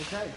Okay.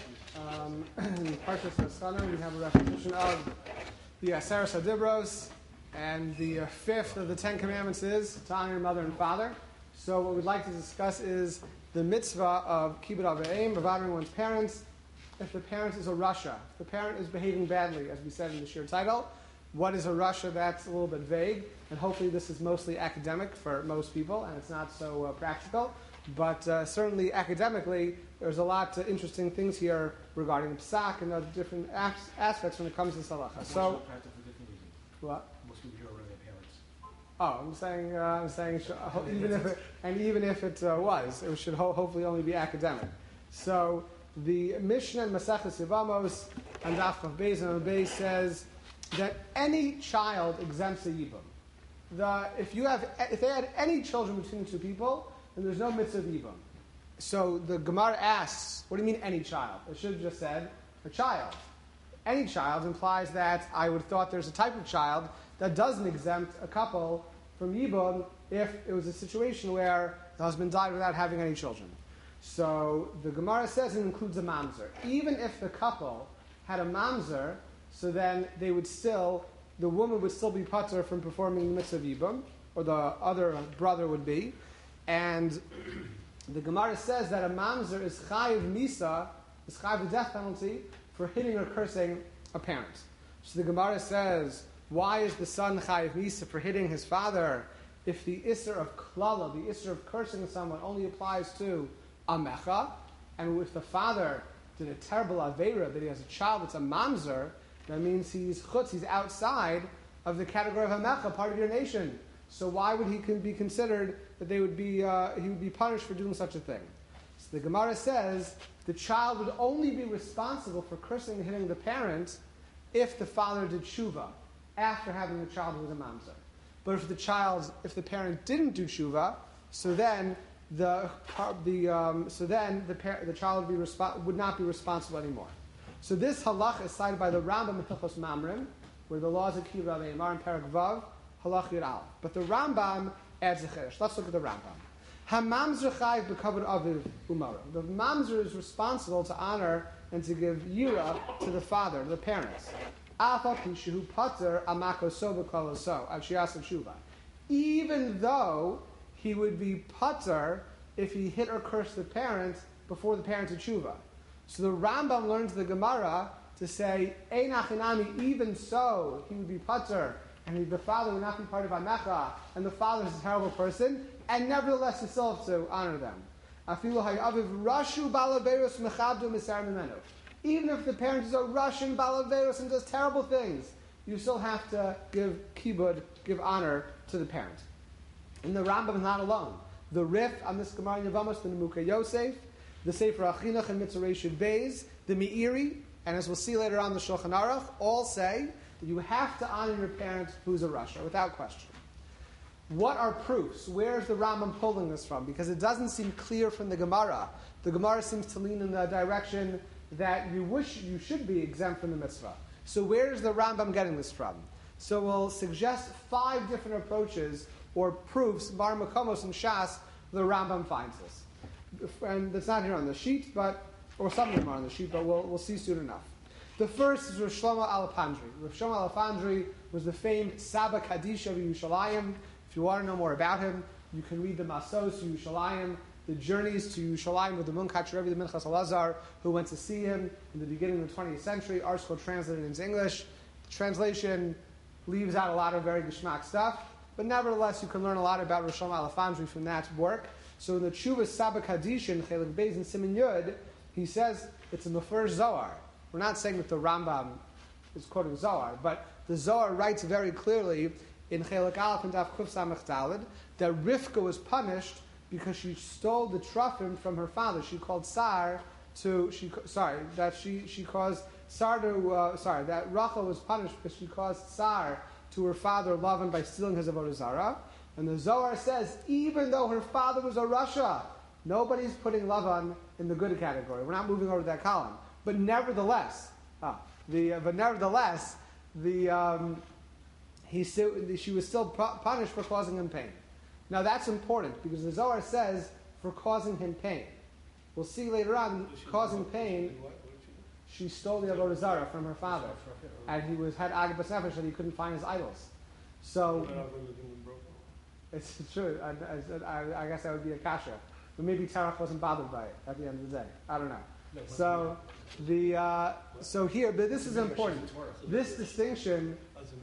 In Parshas Haskana, we have a repetition of the Aseres HaDibros, and the fifth of the Ten Commandments is to honor your mother and father. So what we'd like to discuss is the mitzvah of kibbud av v'em, of honoring one's parents. If the parent is a rasha, if the parent is behaving badly, as we said in the shir title, what is a rasha? That's a little bit vague, and hopefully this is mostly academic for most people, and it's not so practical. But certainly academically, there's a lot of interesting things here regarding psak and other different aspects when it comes to salacha. So, what? Most people here are their parents. Oh, I'm saying, even if it was, it should hopefully only be academic. So the Mishnah in Maseches Yevamos and Daf Chav Beis and Beis says that any child exempts a yibum. If they had any children between the two people, then there's no mitzvah of yibum. So the Gemara asks, what do you mean any child? It should have just said a child. Any child implies that I would have thought there's a type of child that doesn't exempt a couple from yibum if it was a situation where the husband died without having any children. So the Gemara says it includes a mamzer. Even if the couple had a mamzer, so then the woman would still be patur from performing the mitzvah of yibum, or the other brother would be. And the Gemara says that a mamzer is chayiv misa, is chayiv the death penalty for hitting or cursing a parent. So the Gemara says, why is the son chayiv misa for hitting his father if the isser of klala, the isser of cursing someone, only applies to amecha, and if the father did a terrible aveira that he has a child that's a mamzer, that means he's chutz, he's outside of the category of amecha, part of your nation. So why would he be considered that he would be punished for doing such a thing? So the Gemara says the child would only be responsible for cursing and hitting the parent if the father did tshuva after having the child who was a mamzer. But if the parent didn't do tshuva, so then the child would not be responsible anymore. So this halach is cited by the Rambam in Hilchos Mamrim, where the laws of kibbud av v'em are in Perek Vav, halach yud aleph. But the Rambam adds a chiddush. Let's look at the Rambam. Hamamzer chayiv b'kavod aviv umara. The mamzer is responsible to honor and to give yira to the father, to the parents. Afa pishu pater amakoso b'koloso avshiyas tshuva. Even though he would be pater if he hit or cursed the parent before the parent did tshuva. So the Rambam learns the Gemara to say, Einachinami, even so, he would be pater, and the father would not be part of Amecha, and the father is a terrible person, and nevertheless you still have to honor them. Even if the parent is a Russian balaveros and does terrible things, you still have to give kibbud, give honor to the parent. And the Rambam is not alone. The Rif on this Gemara in Yevamos, the Nemuka Yosef, the Sefer Achinach and Mitzvah Reshut Beis, the Meiri, and as we'll see later on, the Shulchan Aruch, all say that you have to honor your parent who's a rasha, without question. What are proofs? Where is the Rambam pulling this from? Because it doesn't seem clear from the Gemara. The Gemara seems to lean in the direction that you should be exempt from the mitzvah. So where is the Rambam getting this from? So we'll suggest 5 different approaches or proofs, Bar Makomos and Shas, the Rambam finds this. And that's not here on the sheet, or some of them are on the sheet, but we'll see soon enough. The first is Rav Shlomo Alapandri. Rav Shlomo Alapandri was the famed Saba Kadisha of Yerushalayim. If you want to know more about him, you can read the Masos to Yerushalayim, the journeys to Yerushalayim with the Munkach Rebbe, the Minchas Elazar, who went to see him in the beginning of the 20th century. Article translated into English. The translation leaves out a lot of very geschmack stuff, but nevertheless, you can learn a lot about Rav Shlomo Alapandri from that work. So in the Tshuva Saba Kadisha in Chelik Beis and Siman Yud, he says it's a Mefer Zohar. We're not saying that the Rambam is quoting Zohar, but the Zohar writes very clearly in Chelik Aleph and Daf Kuf Samech Daled that Rivka was punished because she stole the trufim from her father. She called that Rachel was punished because she caused Sar to her father Lavan by stealing his avodah zarah. And the Zohar says, even though her father was a rasha, nobody's putting Lavan in the good category. We're not moving over to that column. But nevertheless, she was still punished for causing him pain. Now that's important because the Zohar says for causing him pain. we'll see later on, causing pain. She stole the Avodah Zarah from her father, and he had Agabus Nefesh that he couldn't find his idols. So it's true. I guess that would be a kasha, but maybe Terach wasn't bothered by it at the end of the day. I don't know. So so here, but this is important. This distinction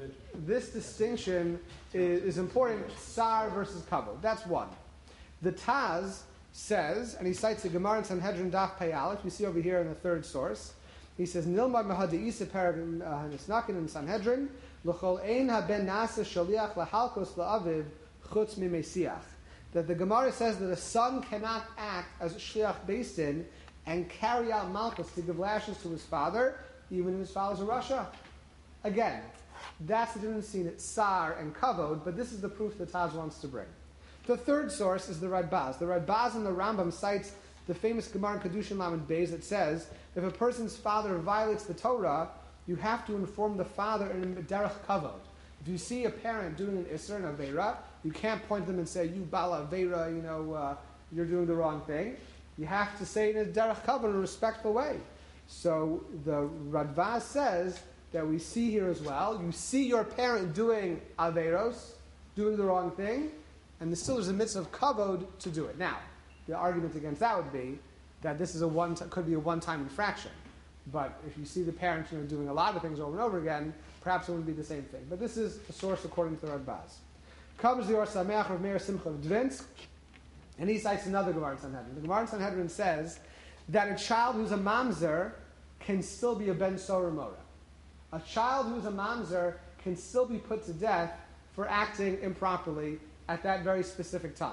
is important. Sar versus kavod. That's one. The Taz says, and he cites the Gemara in Sanhedrin Daf Pei Aleph. We see over here in the third source. He says, "Nilmad mahadisa paragim hanisnakin in Sanhedrin l'chol ein haben nasa shaliach lahalkos la'aviv chutz mimesiach." That the Gemara says that a son cannot act as a shliach beis din and carry out malchus to give lashes to his father, even if his father's a rasha. Again, that's the difference between tsar and kavod, but this is the proof that Taz wants to bring. The third source is the Radbaz. The Radbaz in the Rambam cites the famous Gemara in Kedushin Lamed Beis that says, if a person's father violates the Torah, you have to inform the father in derech kavod. If you see a parent doing an Isser and Aveira, you can't point to them and say, you Bala Aveira, you're doing the wrong thing. You have to say it in a derech kavod in a respectful way. So the Radbaz says that we see here as well, you see your parent doing Aveiros, doing the wrong thing, and there's a mitzvah of kavod to do it. Now, the argument against that would be that this is could be a one-time infraction. But if you see the parents doing a lot of things over and over again, perhaps it wouldn't be the same thing. But this is the source according to the Radbaz. Comes the Or Sameach of Meir Simcha of Dvinsk, and he cites another Gemara in Sanhedrin. The Gemara in Sanhedrin says that a child who's a mamzer can still be a ben sorah mora. A child who's a mamzer can still be put to death for acting improperly at that very specific time.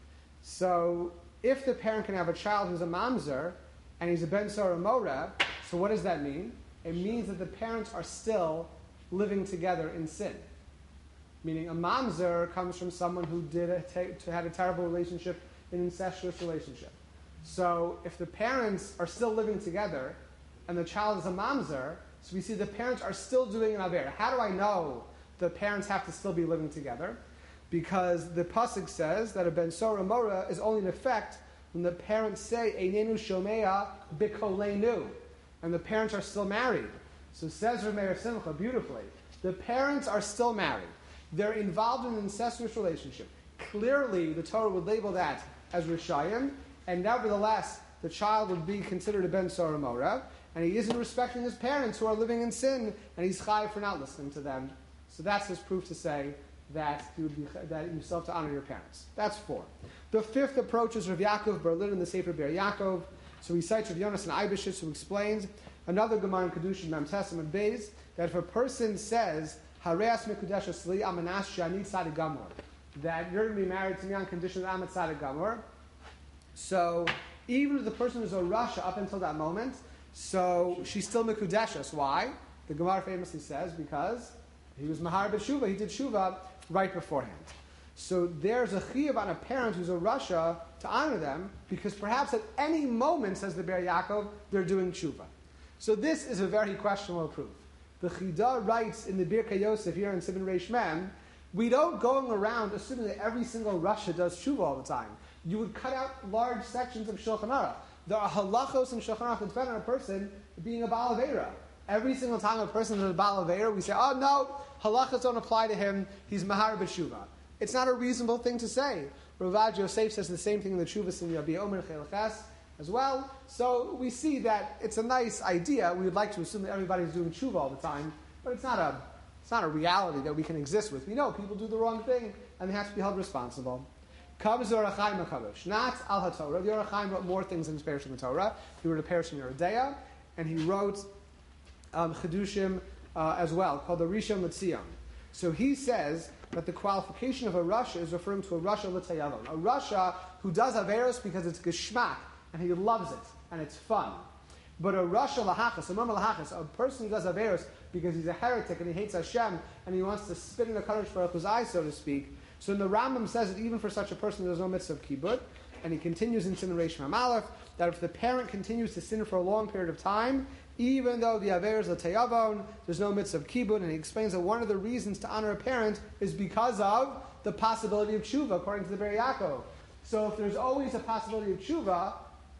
So, if the parent can have a child who's a mamzer, and he's a ben sorah mora, so what does that mean? It means that the parents are still living together in sin. Meaning a mamzer comes from someone who had a terrible relationship, an incestuous relationship. So if the parents are still living together, and the child is a mamzer, so we see the parents are still doing an aver. How do I know the parents have to still be living together? Because the pasuk says that a ben sorah mora is only in effect when the parents say einenu shomea bikoleinu, and the parents are still married. So says Rav Meir Simcha beautifully, the parents are still married. They're involved in an incestuous relationship. Clearly, the Torah would label that as rishayim, and nevertheless, the child would be considered a ben sorah mora, and he isn't respecting his parents who are living in sin, and he's chayiv for not listening to them. So that's his proof to say that you still have to honor your parents. That's 4. The 5th approach is Rav Yaakov Berlin in the Sefer Be'er Yaakov. So he cites Rav Yonasan Eibeshitz, who explains another Gemara in Kedushin Mem Testament Beis that if a person says Hareas Mekudeshes Li Amanas Shani Tzadi Gamor, that you're going to be married to me on condition that I'm a Tzadi Gamor. So even if the person is a Rasha up until that moment, so she's still Mekudeshes. Why? The Gemara famously says because he was Mahar B'Shuva, he did Shuva right beforehand. So there's a chiyuv on a parent who's a Rasha to honor them, because perhaps at any moment, says the Be'er Yaakov, they're doing tshuva. So this is a very questionable proof. The Chida writes in the Birkei Yosef here in Siman Reish Mem, we don't going around assuming that every single Rasha does tshuva all the time. You would cut out large sections of Shulchan Aruch. There are halachos in Shulchan Aruch that depend on a person being a Baal Aveira. Every single time a person is a Baal Aveira, we say, oh no, halachos don't apply to him, he's Mahar B'Shuva. It's not a reasonable thing to say. Ravad Yosef says the same thing in the Tshuvas in Rabbi Omer Chelches as well. So we see that it's a nice idea. We would like to assume that everybody's doing tshuva all the time, but it's not a reality that we can exist with. We know people do the wrong thing and they have to be held responsible. Comes the Or HaChaim HaKadosh, not Al HaTorah. The Or HaChaim wrote more things than his Perush in the Torah. He wrote a Perush in Yeridea, and he wrote Chedushim as well, called the Rishon LeTzion. So he says that the qualification of a Rasha is referring to a Rasha l'tayavon, a Rasha who does Averos because it's geschmack, and he loves it, and it's fun. But a Rasha lahachas, a Murmur lahachas, a person who does Averos because he's a heretic and he hates Hashem, and he wants to spit in the Kadosh Baruch Hu's eye, so to speak. So the Rambam says that even for such a person there's no mitzvah of kibbut, and he continues in Siman Reish Mem Aleph, that if the parent continues to sin for a long period of time, even though the Averos l'tayavon, there's no mitzvah of kibbut, and he explains that one of the reasons to honor a parent is because of the possibility of tshuva, according to the Be'er Yaakov. So if there's always a possibility of tshuva,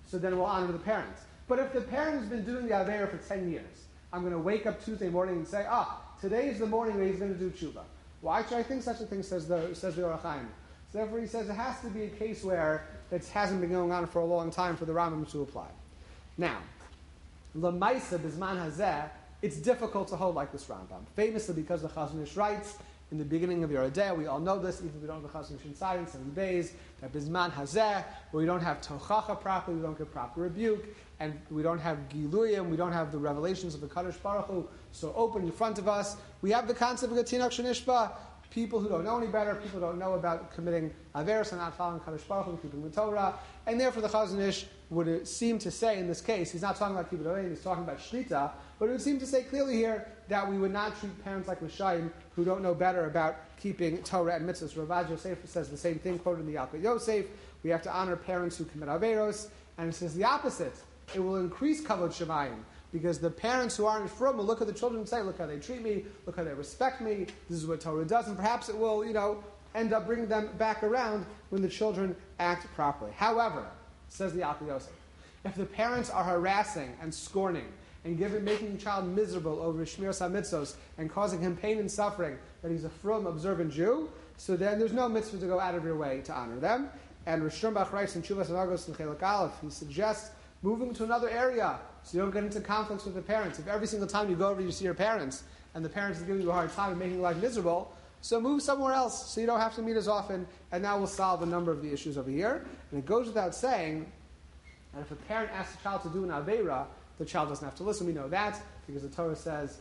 so then we'll honor the parents. But if the parent has been doing the Aveira for 10 years, I'm going to wake up Tuesday morning and say, today is the morning that he's going to do tshuva. Why should I think such a thing, says the Orach Chaim. So therefore he says it has to be a case where it hasn't been going on for a long time for the Rambam to apply. Now, L'maisa Bizman Hazeh, it's difficult to hold like this Rambam. Famously because the Chazon Ish writes, in the beginning of Yoreh De'ah, we all know this, even if we don't have the Chazon Ish inside in 7 days, that Bizman Hazeh, where we don't have Tochacha properly, we don't get proper rebuke, and we don't have Giluyim, we don't have the revelations of the Kadosh Baruch Hu so open in front of us. We have the concept of Gatinach Shenishba, people who don't know any better, people who don't know about committing Averos and not following Kadosh Baruch Hu, keeping the Torah, and therefore the Chazon Ish would seem to say in this case, he's not talking about Kibbutz Avim, he's talking about Shlita, but it would seem to say clearly here that we would not treat parents like Rishayim who don't know better about keeping Torah and mitzvahs. Ravad Yosef says the same thing, quoted in the Yalkut Yosef. We have to honor parents who commit Averos, and it says the opposite. It will increase Kavod Shemayim, because the parents who aren't from will look at the children and say, look how they treat me, look how they respect me, this is what Torah does, and perhaps it will, end up bringing them back around when the children act properly. However, says the Yalkut Yosef, if the parents are harassing and scorning and making the child miserable over Shmiras HaMitzvos and causing him pain and suffering, that he's a frum, observant Jew, so then there's no mitzvah to go out of your way to honor them. And Rosh Hashanah writes in Chuvas Avagos and Chelak Aleph, he suggests moving to another area so you don't get into conflicts with the parents. If every single time you go over you see your parents and the parents are giving you a hard time and making life miserable, so move somewhere else so you don't have to meet as often, and that will solve a number of the issues over here. And it goes without saying that if a parent asks a child to do an Aveira, the child doesn't have to listen. We know that because the Torah says,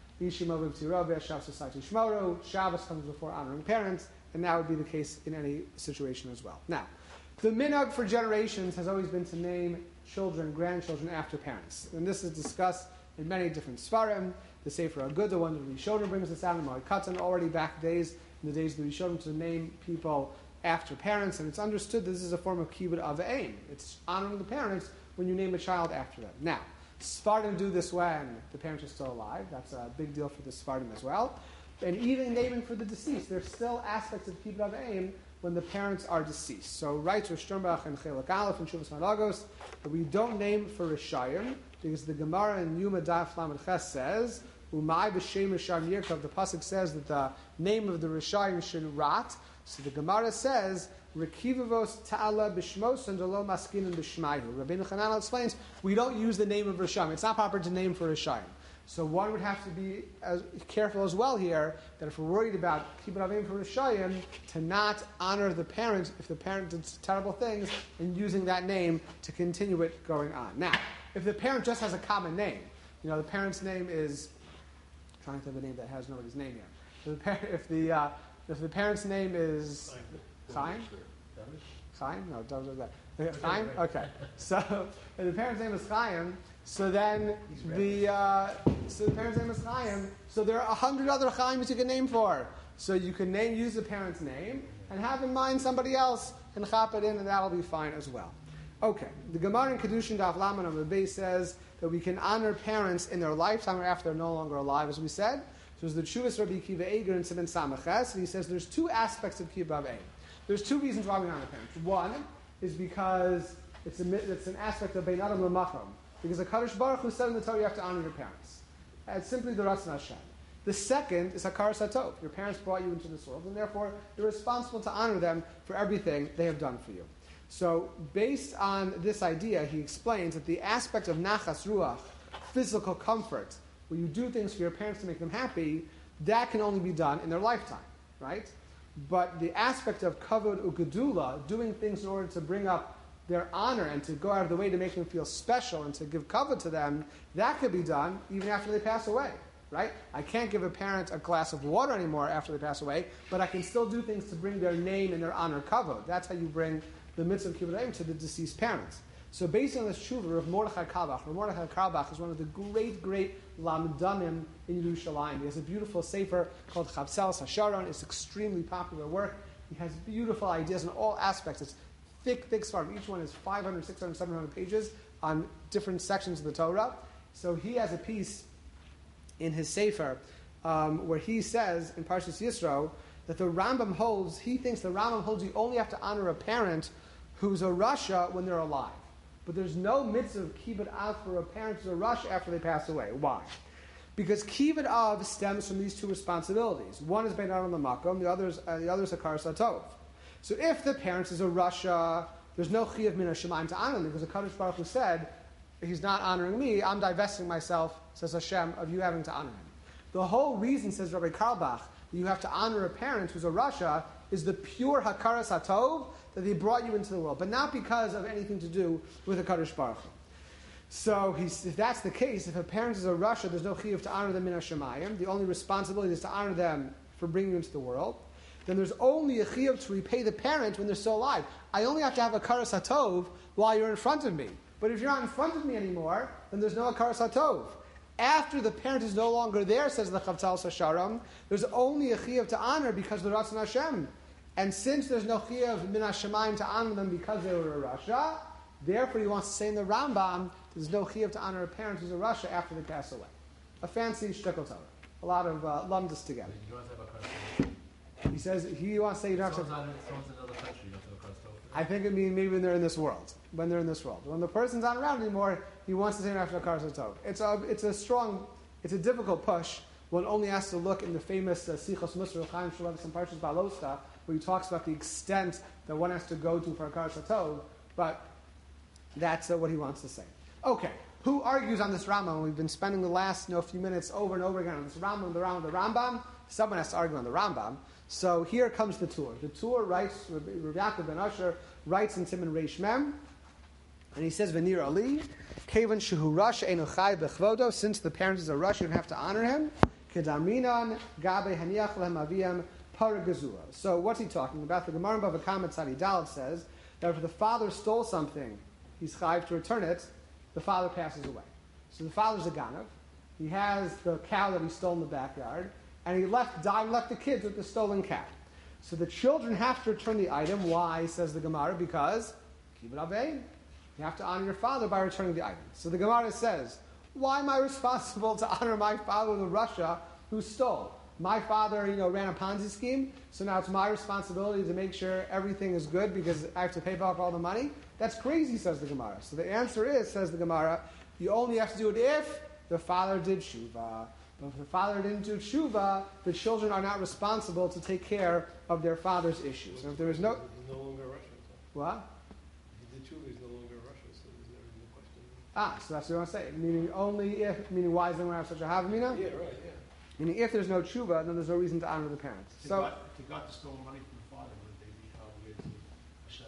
Shabbos comes before honoring parents, and that would be the case in any situation as well. Now, the minhag for generations has always been to name children, grandchildren after parents. And this is discussed in many different Svarim. The Sefer Agudah, one of the Rishonim brings this out in Moed Katan, already back in the days of the Rishonim, to name people after parents. And it's understood that this is a form of kibbud av v'ein. It's honoring the parents when you name a child after them. Now, Sfardim do this when the parents are still alive. That's a big deal for the Sfardim as well. And even naming for the deceased, there's still aspects of kibbud av v'ein when the parents are deceased. So writes Rosh Sternbach and Chelak Aleph and Shuvas Malagos that we don't name for Rishayim, because the Gemara in Yuma Daf Lamed Ches says, Umay b'shem Rishayim Yirkav, the Pasuk says that the name of the Rishayim should rot. So the Gemara says, Rekivavos ta'ala b'shmos and lo maskinim b'shmayhu. Rabbeinu Chananel explains, we don't use the name of Rishayim. It's not proper to name for Rishayim. So one would have to be careful as well here, that if we're worried about kibbud avim for Rishayim, to not honor the parent if the parent did terrible things, and using that name to continue it going on. Now, if the parent just has a common name, the parent's name is, I'm trying to have a name that has nobody's name yet. If the parent's name is Chaim? Chaim? No, don't do that. Chaim? Okay. So if the parent's name is Chaim, so then the parent's name is Chaim. So there are 100 other Chaims you can name for. So you can use the parent's name and have in mind somebody else and chop it in, and that'll be fine as well. Okay, the Gemara in Kedushin Daf Laman on the base says that we can honor parents in their lifetime or after they're no longer alive, as we said. So it's the Chuvas Rabbi Akiva Eiger in Siman Samaches, and he says there's two aspects of kibbud av v'ein. There's two reasons why we honor parents. One is because it's an aspect of Bein Adam L'Macham. Because the Kadosh Baruch Hu said in the Torah you have to honor your parents. It's simply the Ratzon Hashem. The second is Hakaras HaTov. Your parents brought you into this world, and therefore you're responsible to honor them for everything they have done for you. So, based on this idea, he explains that the aspect of Nachas Ruach, physical comfort, where you do things for your parents to make them happy, that can only be done in their lifetime, right? But the aspect of Kavod Ugedula, doing things in order to bring up their honor and to go out of the way to make them feel special and to give kavod to them, that could be done even after they pass away, right? I can't give a parent a glass of water anymore after they pass away, but I can still do things to bring their name and their honor kavod. That's how you bring the mitzvah of kibbud avim to the deceased parents. So based on this tshuva of Mordechai Kalbach, Mordechai Kalbach is one of the great lamdanim in Yerushalayim. He has a beautiful sefer called Chavtzelas HaSharon. It's extremely popular work. He has beautiful ideas in all aspects. It's thick svarim. Each one is 500, 600, 700 pages on different sections of the Torah. So he has a piece in his sefer where he says in Parshas Yisro that the Rambam holds, he thinks the Rambam holds you only have to honor a parent who's a Rasha when they're alive. But there's no mitzvah of kibbut av for a parent who's a rush after they pass away. Why? Because kibbut av stems from these two responsibilities. One is beinan l'makom, the other is hakaras hatov. So if the parent is a rasha, there's no chiyuv min hashemayim to honor them, because the Kadosh Baruch Hu said, he's not honoring me, I'm divesting myself, says Hashem, of you having to honor him. The whole reason, says Rabbi Karlbach, that you have to honor a parent who's a rasha is the pure hakaras hatov that they brought you into the world, but not because of anything to do with the Kadosh Baruch Hu. So if that's the case, if a parent is a rasha, there's no chiyuv to honor them min hashemayim. The only responsibility is to honor them for bringing you into the world. Then there's only a chiyuv to repay the parent when they're still alive. I only have to have a hakaras hatov while you're in front of me. But if you're not in front of me anymore, then there's no hakaras hatov. After the parent is no longer there, says the Chavtal Sasharam, there's only a chiyuv to honor because of the Ratzon Hashem. And since there's no chiyuv min hashemayim to honor them because they were a rasha, therefore he wants to say in the Rambam, there's no chiyuv to honor a parent who's a rasha after they pass away. A fancy shtickle Torah. A lot of lumdus together. You don't have to have a He says he wants to say you don't have to. Someone's in another country, you don't have to have a Torah. I think it means maybe when they're in this world. When they're in this world. When the person's not around anymore, he wants to say you don't have to have a Torah. It's a difficult push. One only has to look in the famous Sichos Musar Chaim Shulavis and Parshas Balosta, where he talks about the extent that one has to go to for a Hakaras Hatov, but that's what he wants to say. Okay, who argues on this Rambam? We've been spending the last few minutes over and over again on this Rambam, the Rambam. Someone has to argue on the Rambam. So here comes the Tur. The Tur writes, Rav Yaakov ben Asher writes in Siman Reish Mem, and he says, V'nir Ali, Kevan shehu rasha einu chai bechvodo, since the parent is a rasha, you have to honor him. Kedaminan gabe haniach lehem aviyam paragazua. So what's he talking about? The Gemara in Bava Kama Tzadi Daled says that if the father stole something, he's chayv to return it, the father passes away. So the father's a ganav. He has the cow that he stole in the backyard, and he left the kids with the stolen cow. So the children have to return the item. Why, says the Gemara? Because kibbut avein. You have to honor your father by returning the item. So the Gemara says, why am I responsible to honor my father in Russia who stole? My father, ran a Ponzi scheme, so now it's my responsibility to make sure everything is good because I have to pay back all the money? That's crazy, says the Gemara. So the answer is, says the Gemara, you only have to do it if the father did tshuva. But if the father didn't do tshuva, the children are not responsible to take care of their father's issues. And if there is no... He's no longer Russian. What? He did tshuva, he's no longer Russian, so there's no question. So that's what I want to say. Meaning why is anyone have such a havmina? Yeah, right, yeah. Meaning if there's no tshuva, then there's no reason to honor the parents. If they got the stolen money from the father, would they be obligated to Hashem?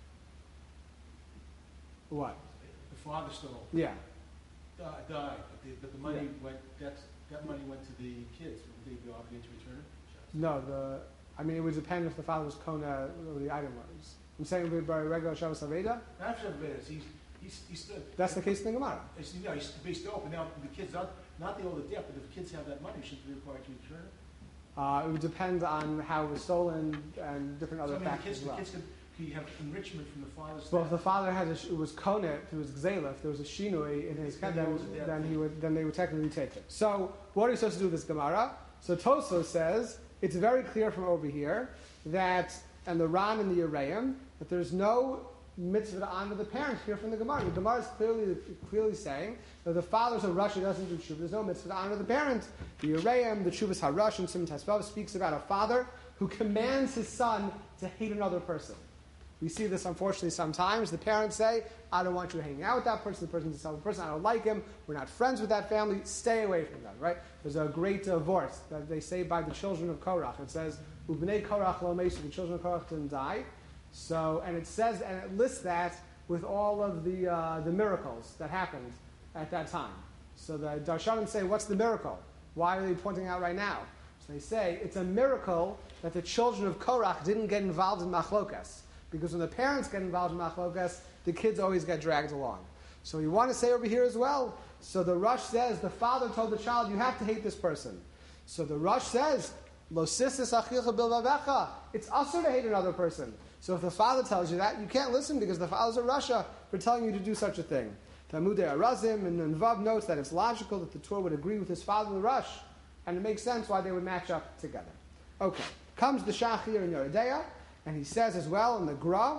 What? The father stole, Yeah. died, but the money went. That money went to the kids. Would they be obligated to return it? No, it would depend if the father was kona, whatever the item was. I'm saying by regular Shabbos Aveda. Not Hashem Vedas. He's still. That's the case in the Gemara. He's based open now. The kids not the older debt, but if the kids have that money, shouldn't they be required to return it? It would depend on how it was stolen and different other factors as well. The kids could have enrichment from the father's. Well, if the father was konet, if it was gzela, if there was a shinui in his then they would technically take it. So what are you supposed to do with this Gemara? So Toso says it's very clear from over here that, and the Ran and the Yereim, that there's no mitzvah to honor the parents here from the Gemara. The Gemara is clearly saying that the father's a Rush who doesn't do tshuva. There's no mitzvah to honor the parents. The Yereim, the Tshuvas HaRush, and Simon Tesvav speaks about a father who commands his son to hate another person. We see this, unfortunately, sometimes. The parents say, I don't want you hanging out with that person. The person's a selfish person. I don't like him. We're not friends with that family. Stay away from them, right? There's a great verse that they say by the children of Korach. It says, Ubnei Korach lo mesu, the children of Korach didn't die. So, and it says, and it lists that with all of the miracles that happened at that time. So the Darshanim say, what's the miracle? Why are they pointing out right now? So they say, it's a miracle that the children of Korach didn't get involved in machlokas. Because when the parents get involved in machlokas, the kids always get dragged along. So you want to say over here as well. So the Rush says, the father told the child, you have to hate this person. So the Rush says, Lo sisis achilcha bilvavecha. It's usher to hate another person. So if the father tells you that, you can't listen because the father's a Russia for telling you to do such a thing. Talmudei Arazim and Vav notes that it's logical that the Torah would agree with his father, the Rush, and it makes sense why they would match up together. Okay, comes the Shach here in Yeridea, and he says as well in the Gra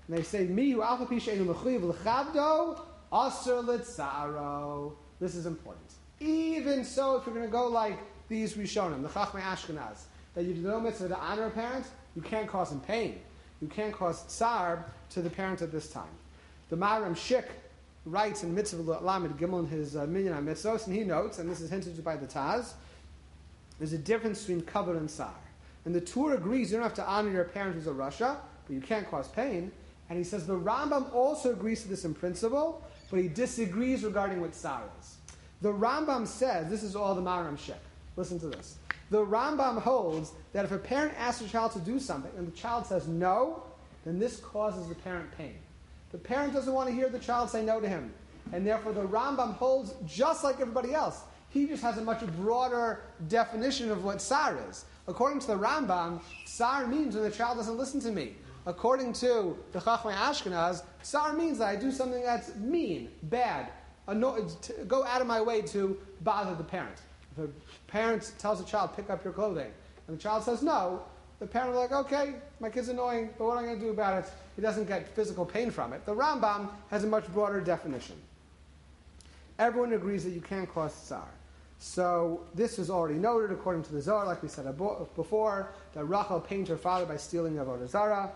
And they say, Mihu alpha pisha enu mechuyev l'chavdo, aser litzaro. This is important. Even so, if you're going to go like these Rishonim, the Chachmei Ashkenaz, that you do no mitzvah to honor a parent, you can't cause him pain. You can't cause tsar to the parent at this time. The Maharam Shik writes in Mitzvah Lamed Gimel in his Minyan HaMitzvos, and he notes, and this is hinted by the Taz, there's a difference between kavod and tsar. And the Tur agrees you don't have to honor your parent who's a Rasha, but you can't cause pain. And he says the Rambam also agrees to this in principle, but he disagrees regarding what tsar is. The Rambam says, this is all the Maharam Shik. Listen to this. The Rambam holds that if a parent asks a child to do something and the child says no, then this causes the parent pain. The parent doesn't want to hear the child say no to him. And therefore the Rambam holds just like everybody else. He just has a much broader definition of what tsar is. According to the Rambam, tsar means when the child doesn't listen to me. According to the Chachmei Ashkenaz, tsar means that I do something that's mean, bad, go out of my way to bother the parent. If a parent tells a child, pick up your clothing, and the child says no, the parent will be like, okay, my kid's annoying, but what am I going to do about it? He doesn't get physical pain from it. The Rambam has a much broader definition. Everyone agrees that you can't cause tsar. So this is already noted according to the Zohar, like we said before, that Rachel pained her father by stealing Avodah Zarah.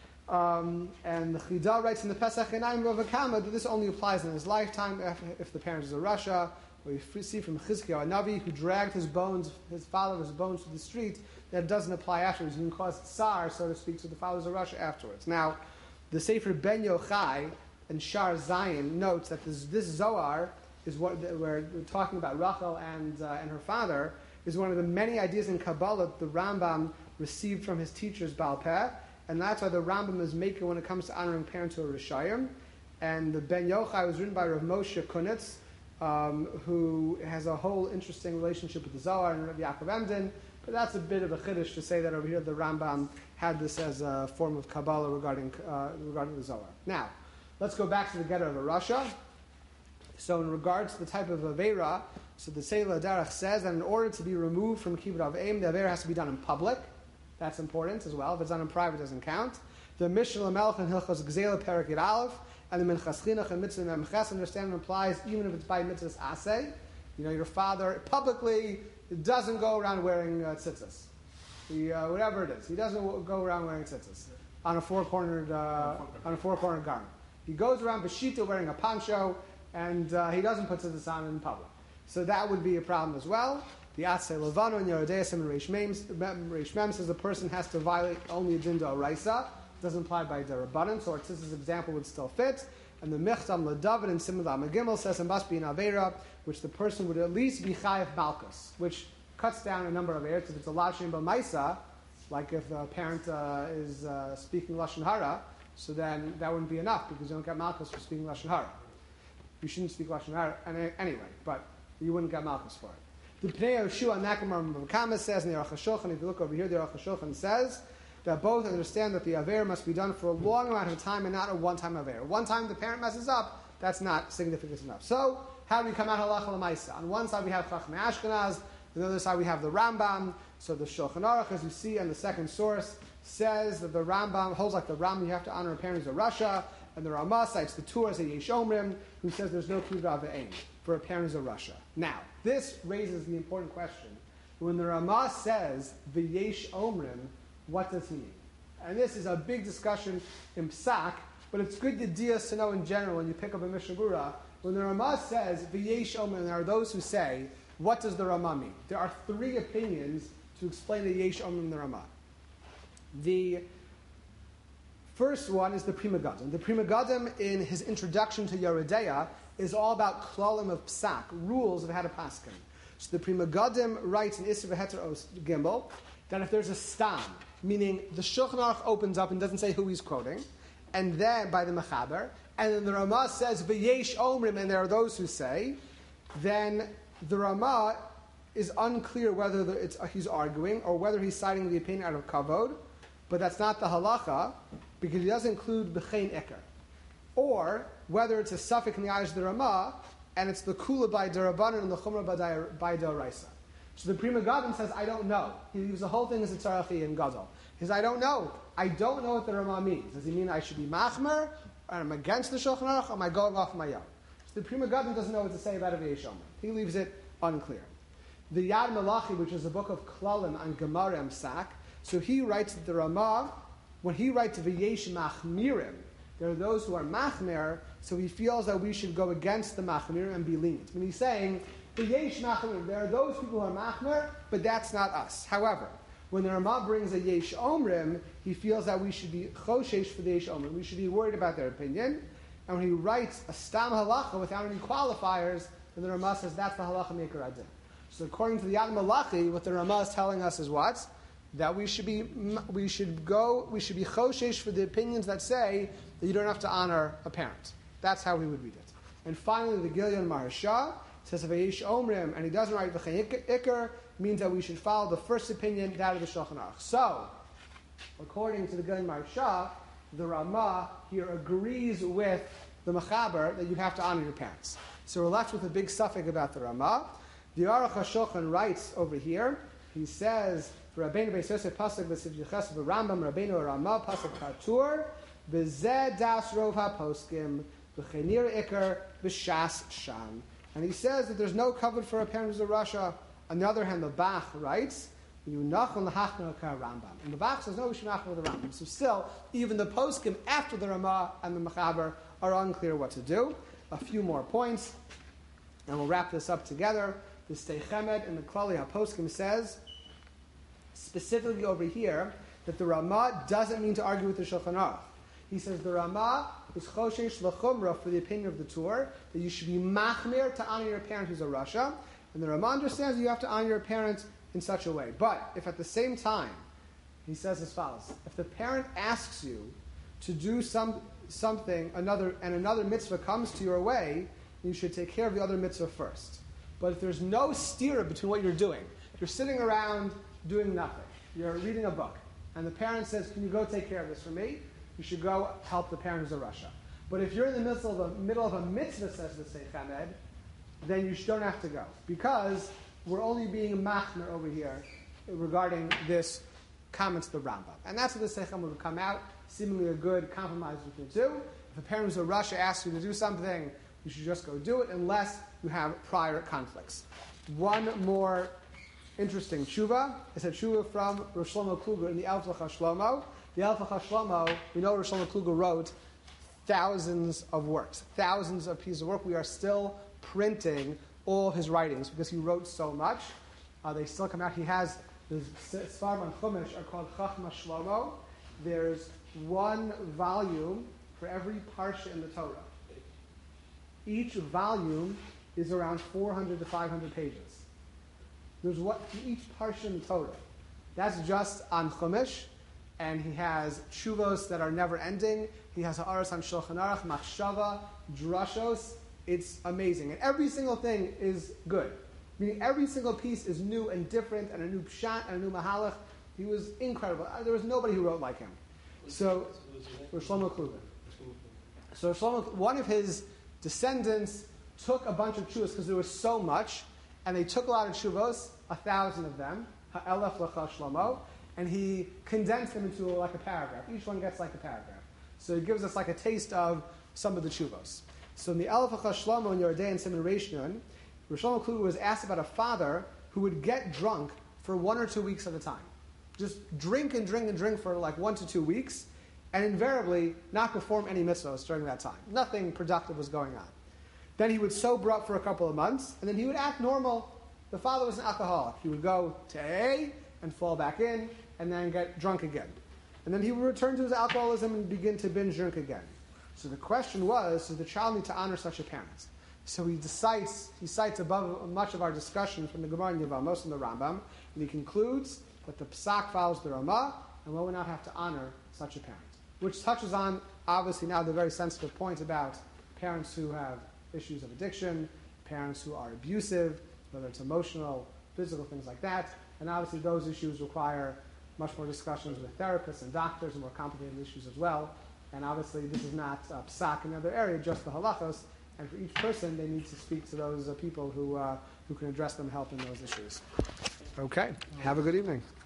And the Chida writes in the Pesach Enayim Rav Kama that this only applies in his lifetime if the parent is a Rasha. We see from Chizkiyahu Navi who dragged his father's bones to the street, that doesn't apply afterwards. You can cause tsar, so to speak, to the father's a Rasha afterwards. Now, the Sefer Ben Yochai and Shar Zion notes that this Zohar is what we're talking about. Rachel and her father is one of the many ideas in Kabbalah that the Rambam received from his teachers Baal Peh, and that's why the Rambam is making when it comes to honoring parents who are Rishayim. And the Ben Yochai was written by Rav Moshe Kunitz, who has a whole interesting relationship with the Zohar and Rav Yaakov Emden. But that's a bit of a chiddush to say that over here the Rambam had this as a form of Kabbalah regarding the Zohar. Now, let's go back to the Getter of a Rasha. So in regards to the type of Aveira, so the Seila Derech says that in order to be removed from Kibbud Avim, the Aveira has to be done in public. That's important as well. If it's done in private, it doesn't count. The Mishnah Lamelch and Hilchos Gzela Perak Yud Aleph, and the Minchas Chinuch and Mitzvah Memches understanding applies even if it's by Mitzvah's Aseh. You know, your father publicly doesn't go around wearing tzitzis. Whatever it is, he doesn't go around wearing tzitzis on a four-cornered garment. He goes around b'shita wearing a poncho, and he doesn't put tzitzis on in public. So that would be a problem as well. The Atzei Levano and Yerodei and Reish Mem says the person has to violate only a din d'oraisa. Doesn't apply by Darabanan, so Artzis' example would still fit. And the Michtam LaDavid and Simon Gimel says it must be an Aveira, which the person would at least be Chayav Malkus, which cuts down a number of Averas. If it's a Lashon B'maisa, like if the parent is speaking Lashon Hara, so then that wouldn't be enough because you don't get Malkus for speaking Lashon Hara. You shouldn't speak Lashon Hara anyway, but you wouldn't get Malkus for it. The Pnei Yoshua Nakamar Mavakama says in the Aruch HaShulchan, if you look over here, the Aruch HaShulchan says that both understand that the Aveira must be done for a long amount of time and not a one-time Aveira. One time the parent messes up, that's not significant enough. So, how do we come out halacha l'maisa? On one side we have Chachmei Ashkenaz, on the other side we have the Rambam. So the Shulchan Aruch, as you see on the second source, says that the Rambam holds like the Rambam, you have to honor a parent who's a Rasha, and the Ramah cites the Tur as a Yesh Omrim, who says there's no Kibbud Avim for a parent who's a Rasha. Now, this raises the important question. When the Ramah says the Yesh Omrim, what does he mean? And this is a big discussion in Psak, but it's good to know in general when you pick up a Mishnah Berurah. When the Ramah says V'yesh Omer, there are those who say, what does the Ramah mean? There are three opinions to explain the Yesh Omer in the Ramah. The first one is the Pri Megadim. The Pri Megadim, in his introduction to Yeridea, is all about klalim of Psak, rules of how to paskin. So the Pri Megadim writes in Isser V'Heter Os Gimel that if there's a stam, meaning the Shulchan Aruch opens up and doesn't say who he's quoting, and then by the Mechaber, and then the Ramah says V'yesh Omrim, and there are those who say, then the Ramah is unclear whether he's arguing or whether he's citing the opinion out of kavod, but that's not the halacha because he doesn't include b'chein eker, or whether it's a suffix in the eyes of the Ramah and it's the kula by derabanan and the chumrah by d'oraisa. So the Pri Megadim says, I don't know. He leaves the whole thing as a tzarachi and gadol. He says, I don't know. I don't know what the Ramah means. Does he mean I should be machmer, or I'm against the Shulchan Aruch, or am I going off my own? So the Pri Megadim doesn't know what to say about a V'yesh Omer. He leaves it unclear. The Yad Malachi, which is a book of Klalim on Gemara and Psak, so he writes that the Ramah, when he writes V'yesh Machmirim, there are those who are machmer, so he feels that we should go against the machmirim and be lenient. When he's saying, V'yesh Machmirim, there are those people who are machmer, but that's not us. However, when the Ramah brings a Yesh Omrim, he feels that we should be choshesh for the Yesh Omrim. We should be worried about their opinion. And when he writes a Stam Halacha without any qualifiers, then the Ramah says that's the Halacha Maker Adin. So according to the Yad Malachi, what the Ramah is telling us is what? That we should be choshesh for the opinions that say that you don't have to honor a parent. That's how we would read it. And finally, the Gilyon Maharsha says V'yesh Omrim, and he doesn't write V'chein Iker, means that we should follow the first opinion, that of the Shulchan Aruch. So, according to the Gilyon Maharsha, the Ramah here agrees with the Mechaber that you have to honor your parents. So we're left with a big suffix about the Ramah. The Aruch HaShulchan writes over here, he says, for Rabbeinu Beis Yosef Pasuk V'Siv Yiches V'Rambam Rabbeinu Ramah Pasuk Kartur B'zeh Das Rov HaPoskim V'Chenir Iker B'Shas Sham. And he says that there's no cover for a parent who's a Rasha. On the other hand, the Bach writes, and the Bach says, no, we should not with the Rambam. So still, even the poskim after the Ramah and the Mechaber are unclear what to do. A few more points, and we'll wrap this up together. The Stei Chemed in the Klali HaPoskim says, specifically over here, that the Ramah doesn't mean to argue with the Shulchan Aruch. He says the Ramah is choshesh l'chumra for the opinion of the Torah, that you should be machmir to honor your parent who's a Rasha. And the Ramah understands that you have to honor your parent in such a way. But if at the same time, he says as follows, if the parent asks you to do something, another mitzvah comes to your way, you should take care of the other mitzvah first. But if there's no stira between what you're doing, you're sitting around doing nothing, you're reading a book, and the parent says, can you go take care of this for me? You should go help the parent who's a Rasha. But if you're in the middle of a mitzvah, says the Stei Chemed, then you don't have to go. Because we're only being machmer over here regarding this comment to the Rambam. And that's what the Stei Chemed would come out, seemingly a good compromise we can do. If a parent who's a Rasha asks you to do something, you should just go do it unless you have prior conflicts. One more interesting tshuva. It's a tshuva from Rosh Shlomo Kluger in the Elfach HaShlomo. The Elfach HaShlomo, we know Rosh Shlomo Kluger wrote thousands of works, thousands of pieces of work. We are still printing all his writings because he wrote so much. They still come out. He has the Sfarim on Chumash are called Chachma Shlomo. There's one volume for every parsha in the Torah. Each volume is around 400 to 500 pages. There's what each parsha in the Torah. That's just on Chumash, and he has tshuvos that are never ending. He has ha'aras on Shulchan Aruch, machshava, drashos. It's amazing, and every single thing is good. Meaning every single piece is new and different, and a new pshat and a new mahalach. He was incredible. There was nobody who wrote like him. So, Shlomo Kluger. So Shlomo, one of his descendants took a bunch of tshuvos because there was so much, and they took a lot of tshuvos, 1,000 of them, ha'elef lecha Shlomo, and he condensed them into like a paragraph. Each one gets like a paragraph. So it gives us like a taste of some of the tshuvos. So in the Elef Shlomo in Yerodei and Simon Reish Nun, Rosh Shlomo Kluger was asked about a father who would get drunk for 1 or 2 weeks at a time. Just drink and drink and drink for like 1 to 2 weeks, and invariably not perform any mitzvahs during that time. Nothing productive was going on. Then he would sober up for a couple of months, and then he would act normal. The father was an alcoholic. He would go to AA and fall back in, and then get drunk again. And then he would return to his alcoholism and begin to binge drink again. So the question was, does the child need to honor such a parent? So he cites above much of our discussion from the Gemara in Yevamos and the Rambam, and he concludes that the Psak follows the Ramah, and one would not have to honor such a parent. Which touches on, obviously, now the very sensitive point about parents who have issues of addiction, parents who are abusive, whether it's emotional, physical, things like that. And obviously those issues require much more discussions with therapists and doctors and more complicated issues as well. And obviously this is not psak in another area, just the halachos. And for each person, they need to speak to those people who can address them, help in those issues. Okay, have a good evening.